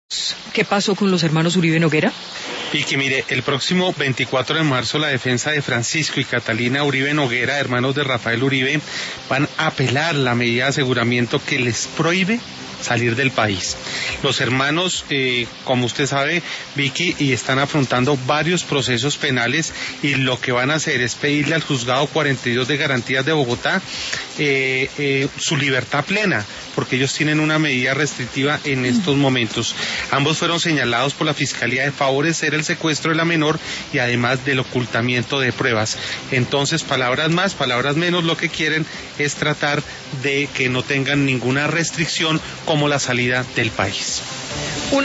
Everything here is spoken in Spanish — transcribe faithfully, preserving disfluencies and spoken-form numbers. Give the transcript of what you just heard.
¿Qué pasó con los hermanos Uribe Noguera? Y que mire, el próximo veinticuatro de marzo la defensa de Francisco y Catalina Uribe Noguera, hermanos de Rafael Uribe, van a apelar la medida de aseguramiento que les prohíbe salir del país. Los hermanos, eh, como usted sabe, Vicky, y están afrontando varios procesos penales, y lo que van a hacer es pedirle al juzgado cuarenta y dos de garantías de Bogotá eh, eh, su libertad plena, porque ellos tienen una medida restrictiva en estos momentos. Ambos fueron señalados por la Fiscalía de favorecer el secuestro de la menor y además del ocultamiento de pruebas. Entonces, palabras más, palabras menos, lo que quieren es tratar de que no tengan ninguna restricción como la salida del país.